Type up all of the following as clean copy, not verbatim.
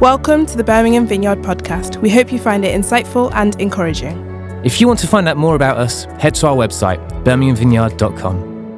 Welcome to the Birmingham Vineyard podcast. We hope you find it insightful and encouraging. If you want to find out more about us, head to our website, birminghamvineyard.com.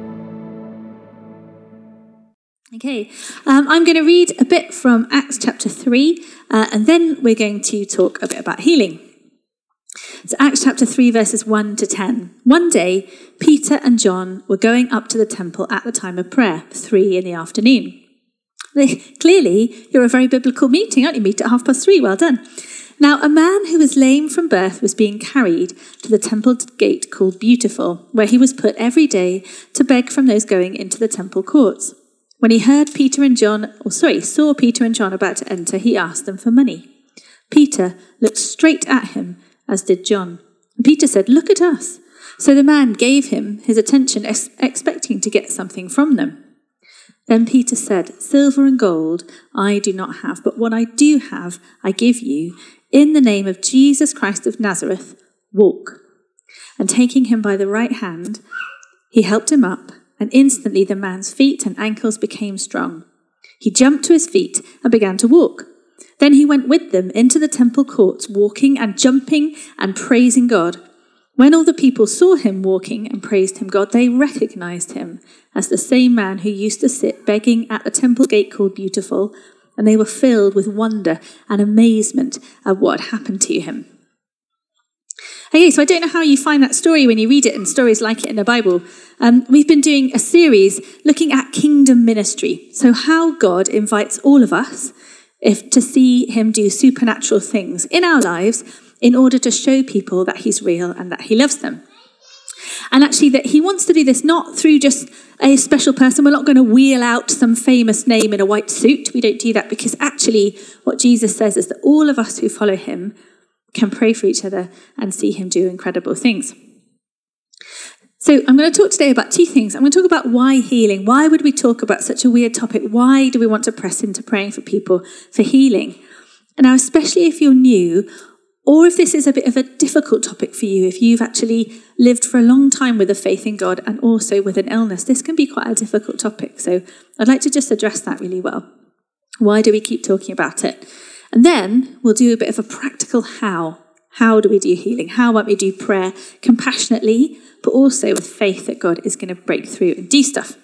Okay, I'm going to read a bit from Acts chapter 3, and then we're going to talk a bit about healing. So Acts chapter 3, verses 1 to 10. One day, Peter and John were going up to the temple at the time of prayer, 3 in the afternoon. Clearly, you're a very biblical meeting, aren't you? Meet at 3:30, well done. Now, a man who was lame from birth was being carried to the temple gate called Beautiful, where he was put every day to beg from those going into the temple courts. When he saw Peter and John about to enter, he asked them for money. Peter looked straight at him, as did John. And Peter said, "Look at us." So the man gave him his attention, expecting to get something from them. Then Peter said, "Silver and gold I do not have, but what I do have I give you. In the name of Jesus Christ of Nazareth, walk." And taking him by the right hand, he helped him up, and instantly the man's feet and ankles became strong. He jumped to his feet and began to walk. Then he went with them into the temple courts, walking and jumping and praising God. When all the people saw him walking and praised him God, they recognized him as the same man who used to sit begging at the temple gate called Beautiful, and they were filled with wonder and amazement at what had happened to him. Okay, so I don't know how you find that story when you read it and stories like it in the Bible. We've been doing a series looking at kingdom ministry, so how God invites all of us to see him do supernatural things in our lives in order to show people that he's real and that he loves them. And actually that he wants to do this not through just a special person. We're not going to wheel out some famous name in a white suit. We don't do that, because actually what Jesus says is that all of us who follow him can pray for each other and see him do incredible things. So I'm going to talk today about two things. I'm going to talk about why healing. Why would we talk about such a weird topic? Why do we want to press into praying for people for healing? And now, especially if you're new, or if this is a bit of a difficult topic for you, if you've actually lived for a long time with a faith in God and also with an illness, this can be quite a difficult topic. So I'd like to just address that really well. Why do we keep talking about it? And then we'll do a bit of a practical how. How do we do healing? How might we do prayer compassionately, but also with faith that God is going to break through and do stuff?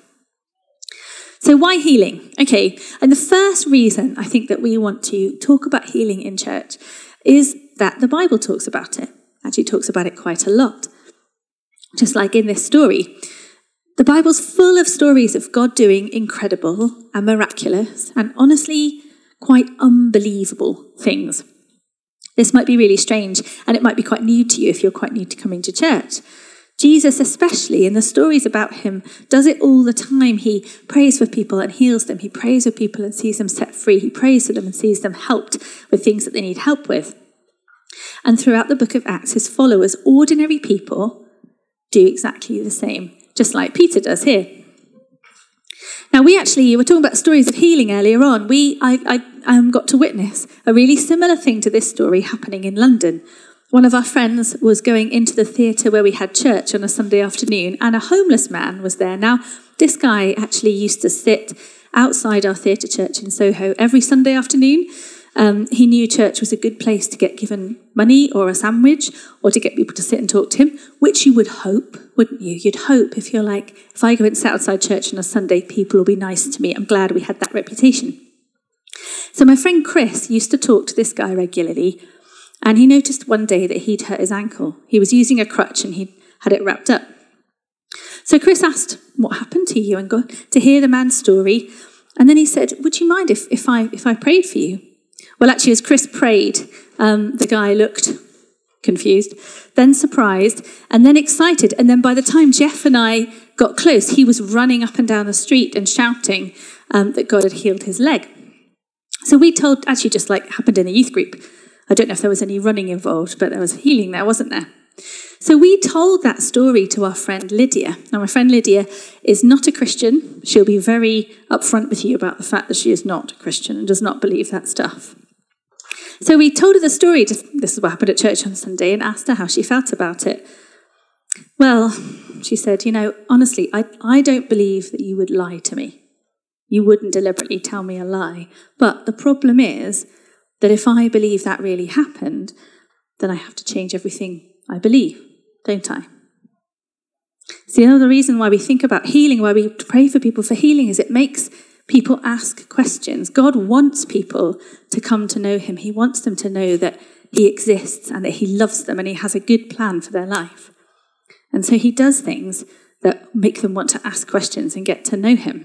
So why healing? Okay, and the first reason I think that we want to talk about healing in church is that the Bible talks about it. Actually talks about it quite a lot. Just like in this story. The Bible's full of stories of God doing incredible and miraculous and honestly quite unbelievable things. This might be really strange, and it might be quite new to you if you're quite new to coming to church. Jesus, especially in the stories about him, does it all the time. He prays for people and heals them. He prays for people and sees them set free. He prays for them and sees them helped with things that they need help with. And throughout the book of Acts, his followers, ordinary people, do exactly the same, just like Peter does here. Now, we were talking about stories of healing earlier on. I got to witness a really similar thing to this story happening in London. One of our friends was going into the theatre where we had church on a Sunday afternoon, and a homeless man was there. Now, this guy actually used to sit outside our theatre church in Soho every Sunday afternoon. He knew church was a good place to get given money or a sandwich or to get people to sit and talk to him, which you would hope, wouldn't you? You'd hope if you're like, if I go and sit outside church on a Sunday, people will be nice to me. I'm glad we had that reputation. So my friend Chris used to talk to this guy regularly, and he noticed one day that he'd hurt his ankle. He was using a crutch and he had it wrapped up. So Chris asked, "What happened to you?" and got to hear the man's story. And then he said, "Would you mind if I prayed for you?" Well, actually, as Chris prayed, the guy looked confused, then surprised, and then excited. And then by the time Jeff and I got close, he was running up and down the street and shouting that God had healed his leg. So we told, actually just like happened in the youth group. I don't know if there was any running involved, but there was healing there, wasn't there? So we told that story to our friend Lydia. Now, my friend Lydia is not a Christian. She'll be very upfront with you about the fact that she is not a Christian and does not believe that stuff. So we told her the story, this is what happened at church on Sunday, and asked her how she felt about it. Well, she said, honestly, I don't believe that you would lie to me. You wouldn't deliberately tell me a lie. But the problem is that if I believe that really happened, then I have to change everything I believe, don't I? See, another reason why we think about healing, why we pray for people for healing, is it makes people ask questions. God wants people to come to know him. He wants them to know that he exists and that he loves them and he has a good plan for their life. And so he does things that make them want to ask questions and get to know him.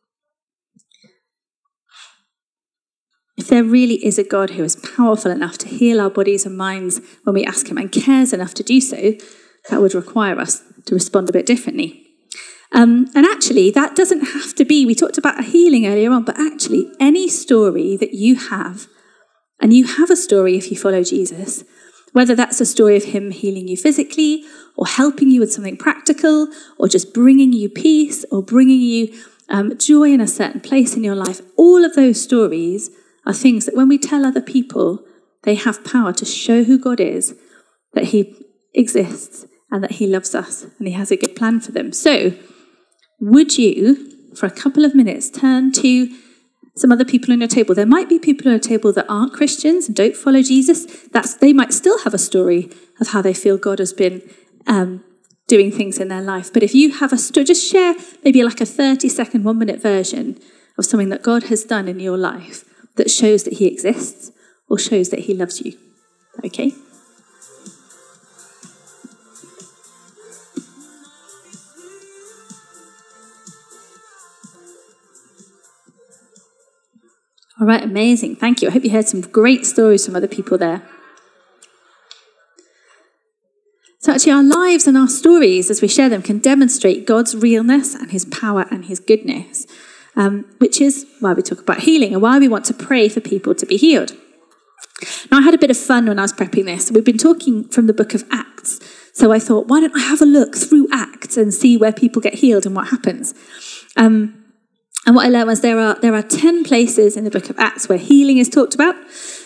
If there really is a God who is powerful enough to heal our bodies and minds when we ask him and cares enough to do so, that would require us to respond a bit differently. And actually, that doesn't have to be, we talked about a healing earlier on, but actually any story that you have, and you have a story if you follow Jesus, whether that's a story of him healing you physically or helping you with something practical or just bringing you peace or bringing you joy in a certain place in your life, all of those stories are things that when we tell other people, they have power to show who God is, that he exists and that he loves us and he has a good plan for them. So, would you, for a couple of minutes, turn to some other people on your table? There might be people on your table that aren't Christians and don't follow Jesus. They might still have a story of how they feel God has been doing things in their life. But if you have a story, just share maybe like a 30-second, 1-minute version of something that God has done in your life that shows that he exists or shows that he loves you. Okay? All right, amazing. Thank you. I hope you heard some great stories from other people there. So actually our lives and our stories, as we share them, can demonstrate God's realness and his power and his goodness, which is why we talk about healing and why we want to pray for people to be healed. Now, I had a bit of fun when I was prepping this. We've been talking from the book of Acts. So I thought, why don't I have a look through Acts and see where people get healed and what happens? And what I learned was there are 10 places in the book of Acts where healing is talked about.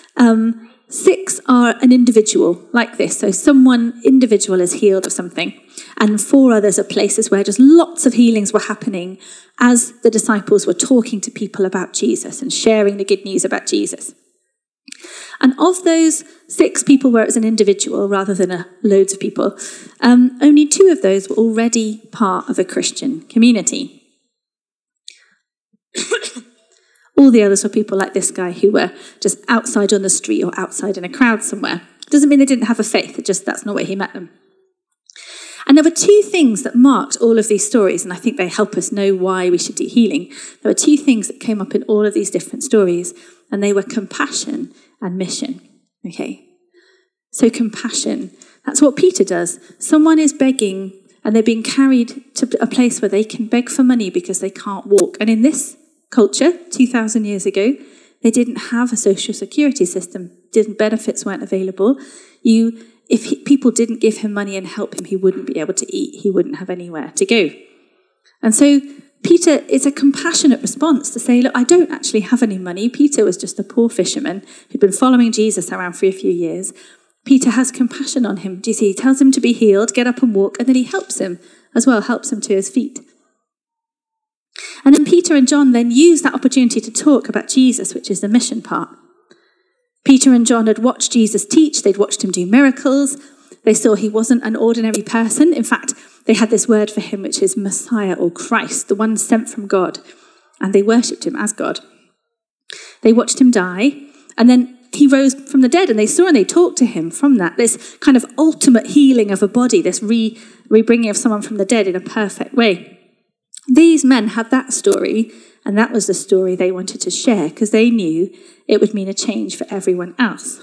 6 are an individual like this. So someone individual is healed of something. And 4 others are places where just lots of healings were happening as the disciples were talking to people about Jesus and sharing the good news about Jesus. And of those 6 people where it was an individual rather than loads of people, only 2 of those were already part of a Christian community. All the others were people like this guy who were just outside on the street or outside in a crowd somewhere. Doesn't mean they didn't have a faith, that's not where he met them. And there were 2 things that marked all of these stories, and I think they help us know why we should do healing. There were 2 things that came up in all of these different stories, and they were compassion and mission. Okay? So compassion, that's what Peter does. Someone is begging, and they're being carried to a place where they can beg for money because they can't walk. And in this culture, 2,000 years ago, they didn't have a social security system. Benefits weren't available. If people didn't give him money and help him, he wouldn't be able to eat. He wouldn't have anywhere to go. And so Peter is a compassionate response to say, look, I don't actually have any money. Peter was just a poor fisherman who'd been following Jesus around for a few years. Peter has compassion on him. Do you see? He tells him to be healed, get up and walk, and then he helps him as well, helps him to his feet. And then Peter and John then use that opportunity to talk about Jesus, which is the mission part. Peter and John had watched Jesus teach. They'd watched him do miracles. They saw he wasn't an ordinary person. In fact, they had this word for him, which is Messiah or Christ, the one sent from God. And they worshipped him as God. They watched him die. And then he rose from the dead, and they saw and they talked to him from that. This kind of ultimate healing of a body, this rebringing of someone from the dead in a perfect way. These men had that story, and that was the story they wanted to share because they knew it would mean a change for everyone else.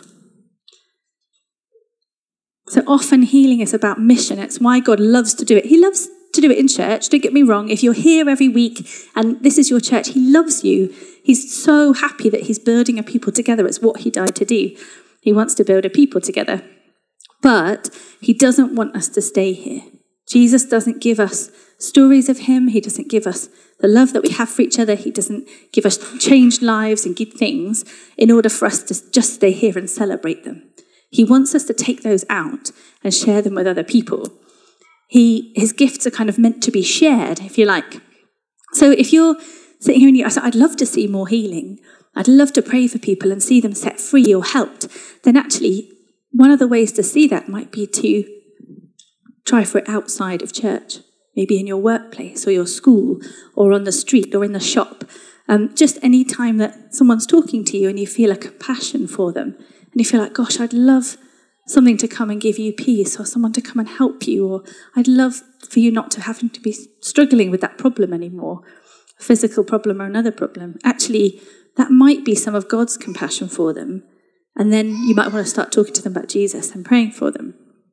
So often healing is about mission. It's why God loves to do it. He loves to do it in church. Don't get me wrong. If you're here every week and this is your church, he loves you. He's so happy that he's building a people together. It's what he died to do. He wants to build a people together. But he doesn't want us to stay here. Jesus doesn't give us stories of him. He doesn't give us the love that we have for each other. He doesn't give us changed lives and good things in order for us to just stay here and celebrate them. He wants us to take those out and share them with other people. His gifts are kind of meant to be shared, if you like. So if you're sitting here and I said, I'd love to see more healing. I'd love to pray for people and see them set free or helped, then actually one of the ways to see that might be to try for it outside of church, maybe in your workplace or your school or on the street or in the shop. Just any time that someone's talking to you and you feel a compassion for them and you feel like, gosh, I'd love something to come and give you peace, or someone to come and help you, or I'd love for you not to having to be struggling with that problem anymore, a physical problem or another problem. Actually, that might be some of God's compassion for them. And then you might want to start talking to them about Jesus and praying for them.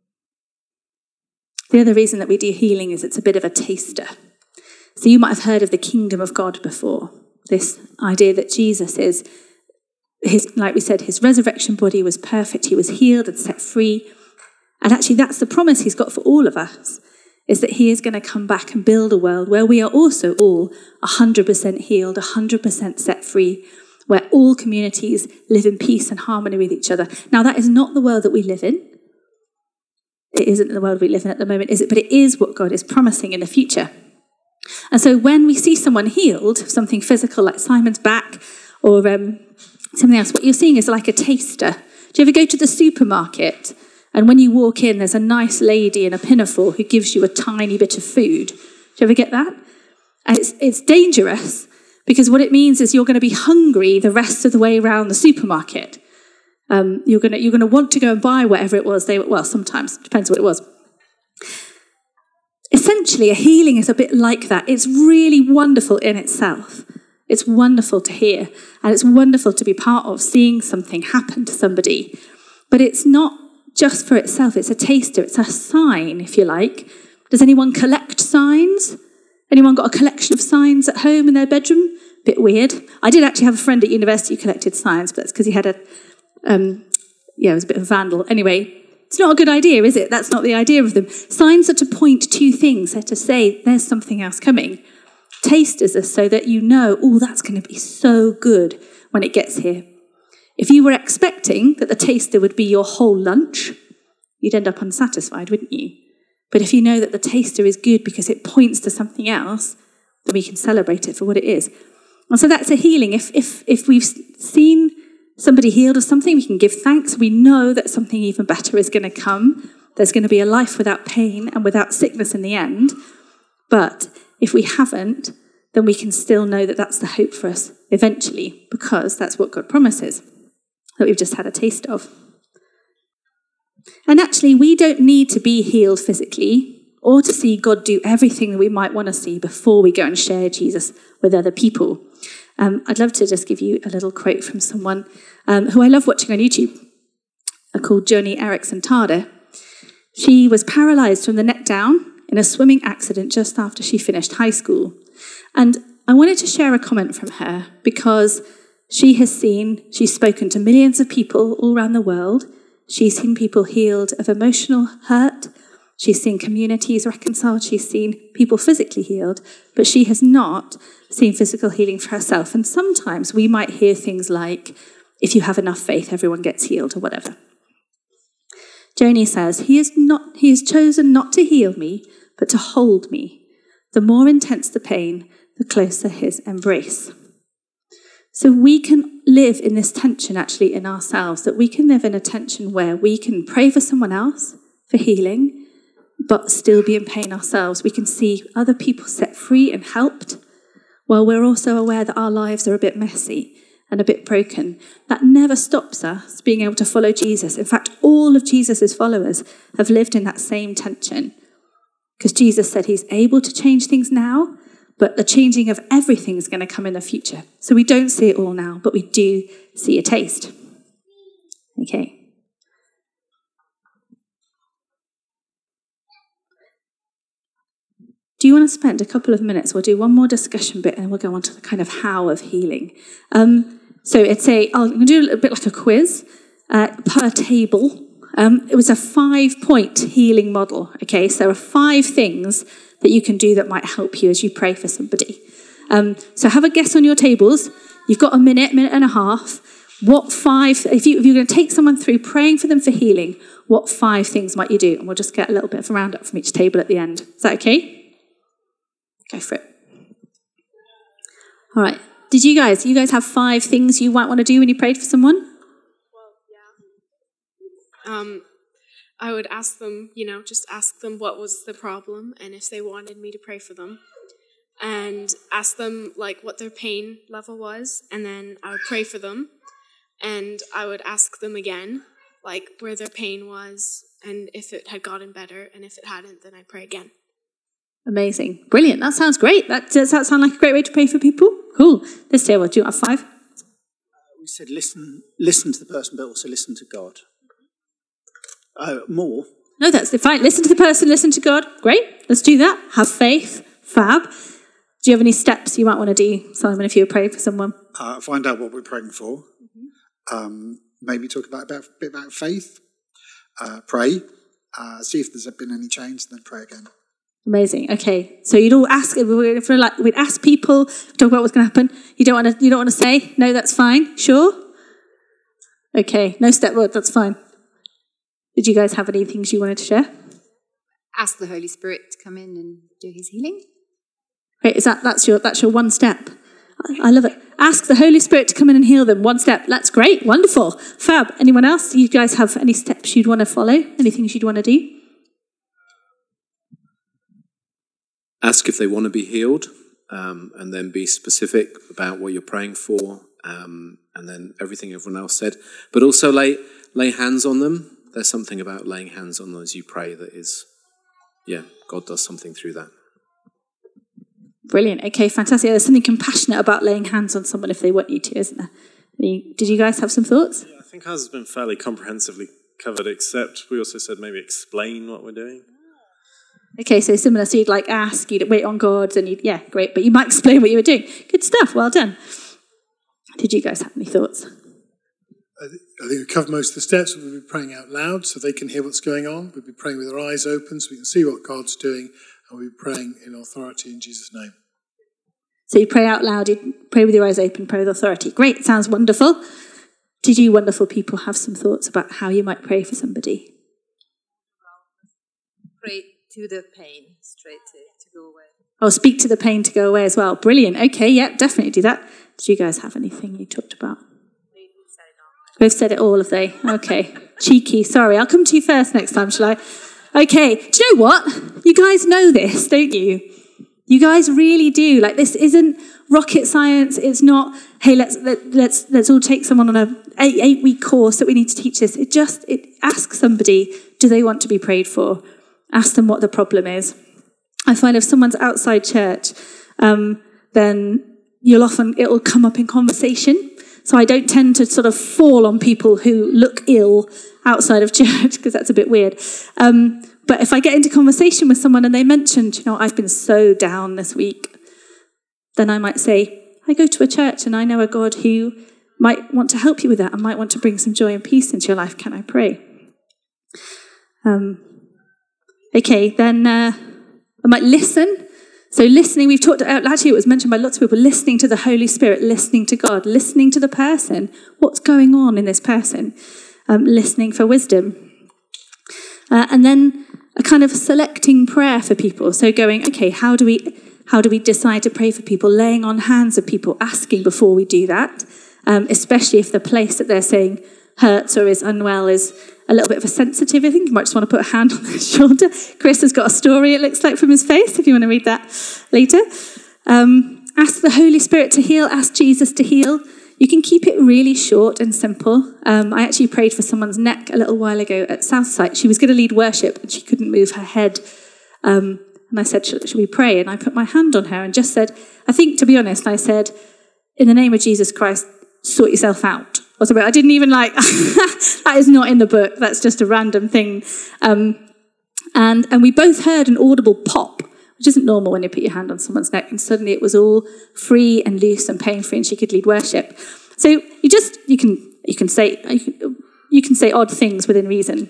The other reason that we do healing is it's a bit of a taster. So you might have heard of the kingdom of God before. This idea that Jesus is, like we said, his resurrection body was perfect. He was healed and set free. And actually that's the promise he's got for all of us, is that he is going to come back and build a world where we are also all 100% healed, 100% set free, where all communities live in peace and harmony with each other. Now, that is not the world that we live in. It isn't the world we live in at the moment, is it? But it is what God is promising in the future. And so when we see someone healed, something physical like Simon's back or something else, what you're seeing is like a taster. Do you ever go to the supermarket and when you walk in, there's a nice lady in a pinafore who gives you a tiny bit of food? Do you ever get that? And it's dangerous because what it means is you're going to be hungry the rest of the way around the supermarket. You're going to want to go and buy whatever it was. Sometimes, depends what it was. Essentially, a healing is a bit like that. It's really wonderful in itself. It's wonderful to hear, and it's wonderful to be part of seeing something happen to somebody. But it's not just for itself. It's a taster. It's a sign, if you like. Does anyone collect signs? Anyone got a collection of signs at home in their bedroom? Bit weird. I did actually have a friend at university who collected signs, but that's because he had it was a bit of a vandal. Anyway, it's not a good idea, is it? That's not the idea of them. Signs are to point to things. They're to say, there's something else coming. Tasters are so that you know, oh, that's going to be so good when it gets here. If you were expecting that the taster would be your whole lunch, you'd end up unsatisfied, wouldn't you? But if you know that the taster is good because it points to something else, then we can celebrate it for what it is. And so that's a healing. If we've seen somebody healed of something, we can give thanks. We know that something even better is going to come. There's going to be a life without pain and without sickness in the end. But if we haven't, then we can still know that that's the hope for us eventually, because that's what God promises, that we've just had a taste of. And actually, we don't need to be healed physically or to see God do everything that we might want to see before we go and share Jesus with other people. I'd love to just give you a little quote from someone who I love watching on YouTube, called Joni Eareckson Tada. She was paralyzed from the neck down in a swimming accident just after she finished high school. And I wanted to share a comment from her because she's spoken to millions of people all around the world. She's seen people healed of emotional hurt. She's seen communities reconciled. She's seen people physically healed, but she has not seen physical healing for herself. And sometimes we might hear things like, if you have enough faith, everyone gets healed or whatever. Joni says, he has chosen not to heal me, but to hold me. The more intense the pain, the closer his embrace. So we can live in this tension actually in ourselves, that we can live in a tension where we can pray for someone else for healing, but still be in pain ourselves. We can see other people set free and helped, while we're also aware that our lives are a bit messy and a bit broken. That never stops us being able to follow Jesus. In fact, all of Jesus' followers have lived in that same tension, because Jesus said he's able to change things now, but the changing of everything is going to come in the future. So we don't see it all now, but we do see a taste. Okay. Do you want to spend a couple of minutes? We'll do one more discussion bit and we'll go on to the kind of how of healing. I'm going to do a bit like a quiz per table. It was a 5-point healing model. Okay, so there are 5 things that you can do that might help you as you pray for somebody. So have a guess on your tables. You've got a minute and a half. What 5, if you're going to take someone through praying for them for healing, what 5 things might you do? And we'll just get a little bit of a roundup from each table at the end. Is that okay? Go for it. All right. Did you guys have 5 things you might want to do when you prayed for someone? Well, yeah. I would ask them, just ask them what was the problem and if they wanted me to pray for them. And ask them, what their pain level was. And then I would pray for them. And I would ask them again, where their pain was and if it had gotten better. And if it hadn't, then I'd pray again. Amazing. Brilliant. That sounds great. Does that sound like a great way to pray for people? Cool. This table, do you have 5? We said listen to the person, but also listen to God. More. No, that's fine. Listen to the person, listen to God. Great. Let's do that. Have faith. Fab. Do you have any steps you might want to do, Simon, if you were praying for someone? Find out what we're praying for. Maybe talk a bit about faith. Pray. See if there's been any change, then pray again. Amazing. Okay, so you'd all ask. We'd ask people, talk about what's going to happen. You don't want to say no. That's fine. Sure. Okay. No step word. That's fine. Did you guys have any things you wanted to share? Ask the Holy Spirit to come in and do his healing. Great. That's your one step? I love it. Ask the Holy Spirit to come in and heal them. One step. That's great. Wonderful. Fab. Anyone else? You guys have any steps you'd want to follow? Any things you'd want to do? Ask if they want to be healed, and then be specific about what you're praying for, and then everything everyone else said. But also lay hands on them. There's something about laying hands on them as you pray that is, God does something through that. Brilliant. Okay, fantastic. There's something compassionate about laying hands on someone if they want you to, isn't there? Did you guys have some thoughts? Yeah, I think ours has been fairly comprehensively covered, except we also said maybe explain what we're doing. Okay, so similar. So you'd ask, you'd wait on God, and great. But you might explain what you were doing. Good stuff. Well done. Did you guys have any thoughts? I think we covered most of the steps. We'll be praying out loud so they can hear what's going on. We'll be praying with our eyes open so we can see what God's doing. And we'll be praying in authority in Jesus' name. So you pray out loud, you pray with your eyes open, pray with authority. Great, sounds wonderful. Did you wonderful people have some thoughts about how you might pray for somebody? Pray to the pain, straight to go away. Oh, speak to the pain to go away as well. Brilliant. Okay, yeah, definitely do that. Did you guys have anything you talked about? We've said it all, have they? Okay. Cheeky, sorry. I'll come to you first next time, shall I? Okay. Do you know what? You guys know this, don't you? You guys really do. This isn't rocket science. It's not, hey, let's all take someone on a 8-week course that we need to teach this. It asks somebody, do they want to be prayed for? Ask them what the problem is. I find if someone's outside church, then it'll come up in conversation. So I don't tend to sort of fall on people who look ill outside of church, because that's a bit weird. But if I get into conversation with someone and they mentioned, I've been so down this week, then I might say, I go to a church and I know a God who might want to help you with that and might want to bring some joy and peace into your life. Can I pray? Okay, then I might listen. So listening, we've talked, actually it was mentioned by lots of people, listening to the Holy Spirit, listening to God, listening to the person, what's going on in this person, listening for wisdom. And then a kind of selecting prayer for people. So going, okay, how do we decide to pray for people? Laying on hands of people, asking before we do that, especially if the place that they're saying hurts or is unwell is a little bit of a sensitive. I think you might just want to put a hand on their shoulder. Chris has got a story, it looks like, from his face, if you want to read that later. Ask the Holy Spirit to heal, ask Jesus to heal. You can keep it really short and simple. I actually prayed for someone's neck a little while ago at Southside. She was going to lead worship, and she couldn't move her head. And I said, should we pray? And I put my hand on her and just said, I think, to be honest, I said, in the name of Jesus Christ, sort yourself out. Or something. I didn't even that is not in the book. That's just a random thing. And we both heard an audible pop, which isn't normal when you put your hand on someone's neck, and suddenly it was all free and loose and pain-free, and she could lead worship. So you can say odd things within reason.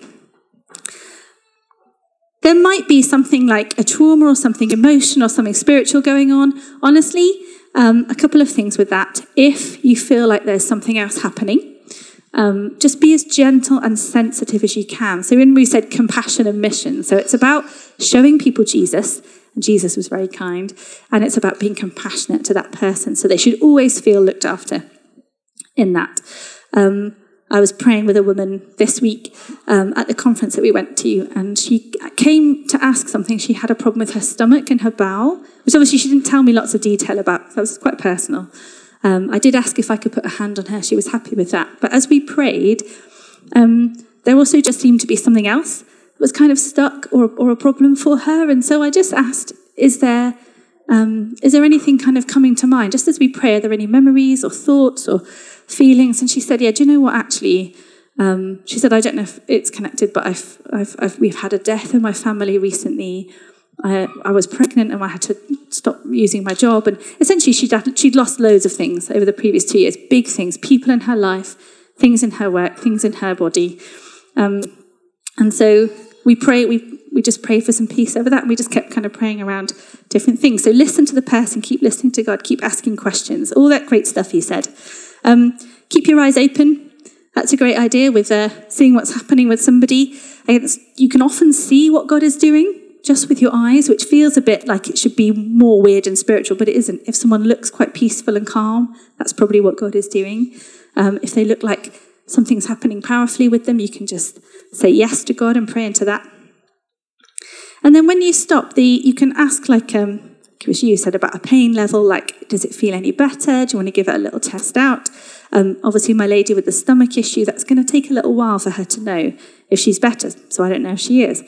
There might be something like a trauma or something emotional or something spiritual going on. Honestly, a couple of things with that. If you feel like there's something else happening, just be as gentle and sensitive as you can. So when we said compassion and mission, so it's about showing people Jesus and Jesus was very kind. And it's about being compassionate to that person, so they should always feel looked after in that. I was praying with a woman this week at the conference that we went to, and she came to ask something. She had a problem with her stomach and her bowel, which obviously she didn't tell me lots of detail about. That was quite personal. I did ask if I could put a hand on her. She was happy with that. But as we prayed, there also just seemed to be something else that was kind of stuck or a problem for her. And so I just asked, is there anything kind of coming to mind? Just as we pray, are there any memories or thoughts or feelings? And she said, yeah, do you know what, actually? She said, I don't know if it's connected, but we've had a death in my family recently. I was pregnant and I had to stop using my job. And essentially she'd lost loads of things over the previous 2 years, big things, people in her life, things in her work, things in her body. And so we just prayed for some peace over that, and we just kept kind of praying around different things. So listen to the person, keep listening to God, keep asking questions, all that great stuff he said. Keep your eyes open. That's a great idea with seeing what's happening with somebody. You can often see what God is doing just with your eyes, which feels a bit like it should be more weird and spiritual, but it isn't. If someone looks quite peaceful and calm, that's probably what God is doing. If they look like something's happening powerfully with them, you can just say yes to God and pray into that. And then when you stop, you can ask, like you said about a pain level, like, does it feel any better? Do you want to give it a little test out? Obviously, my lady with the stomach issue, that's going to take a little while for her to know if she's better. So I don't know if she is.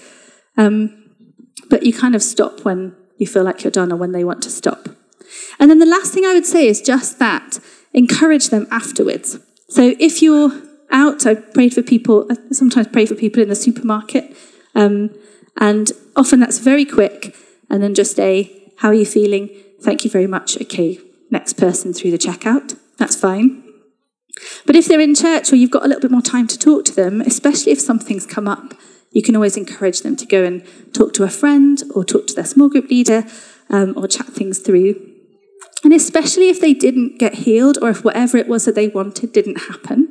But you kind of stop when you feel like you're done or when they want to stop. And then the last thing I would say is just that. Encourage them afterwards. So if you're out, I sometimes pray for people in the supermarket. And often that's very quick. And then just how are you feeling? Thank you very much. Okay, next person through the checkout. That's fine. But if they're in church or you've got a little bit more time to talk to them, especially if something's come up, you can always encourage them to go and talk to a friend or talk to their small group leader or chat things through. And especially if they didn't get healed or if whatever it was that they wanted didn't happen,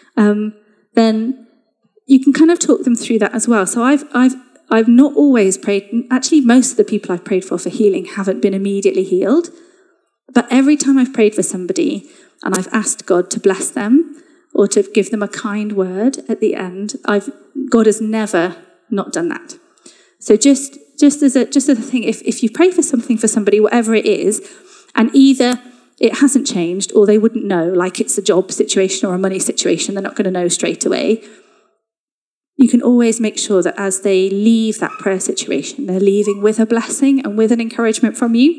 then you can kind of talk them through that as well. So I've not always prayed. Actually, most of the people I've prayed for healing haven't been immediately healed. But every time I've prayed for somebody and I've asked God to bless them or to give them a kind word at the end, God has never not done that. So just as a thing, if you pray for something for somebody, whatever it is, and either it hasn't changed or they wouldn't know, like it's a job situation or a money situation, they're not going to know straight away, you can always make sure that as they leave that prayer situation, they're leaving with a blessing and with an encouragement from you.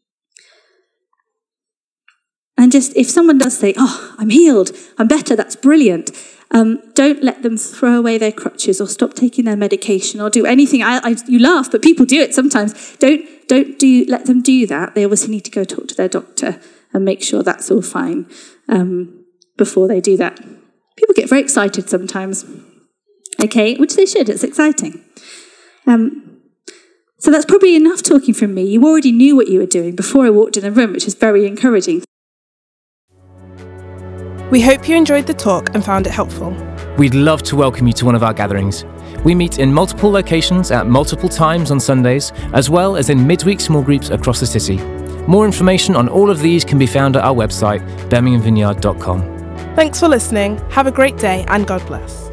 And just if someone does say, oh, I'm healed, I'm better, that's brilliant, don't let them throw away their crutches or stop taking their medication or do anything. You laugh, but people do it sometimes. Don't let them do that. They obviously need to go talk to their doctor and make sure that's all fine before they do that. People get very excited sometimes. Okay, which they should. It's exciting. So that's probably enough talking from me. You already knew what you were doing before I walked in the room, which is very encouraging. We hope you enjoyed the talk and found it helpful. We'd love to welcome you to one of our gatherings. We meet in multiple locations at multiple times on Sundays, as well as in midweek small groups across the city. More information on all of these can be found at our website, birminghamvineyard.com. Thanks for listening. Have a great day and God bless.